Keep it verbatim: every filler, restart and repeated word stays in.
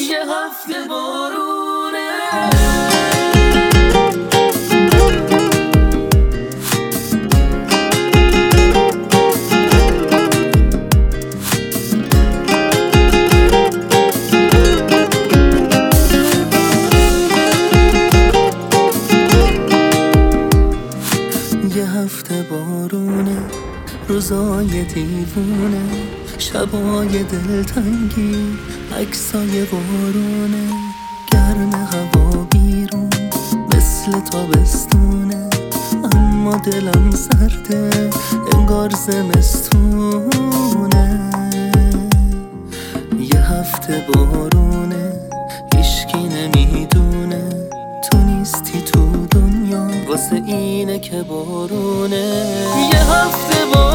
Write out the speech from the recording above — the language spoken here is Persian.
یه هفته بارونه. یه هفته بارونه، روزای دیوونه، شبای دلتنگی، عکسای بارونه. گرم هوا بیرون مثل تابستونه، اما دلم سرده انگار زمستونه. یه هفته بارونه، هیشکی نمیدونه تو نیستی تو دنیا، واسه اینه که بارونه. یه هفته بارونه